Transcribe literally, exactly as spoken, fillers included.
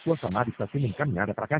Sua chamada está sendo encaminhada para a caixa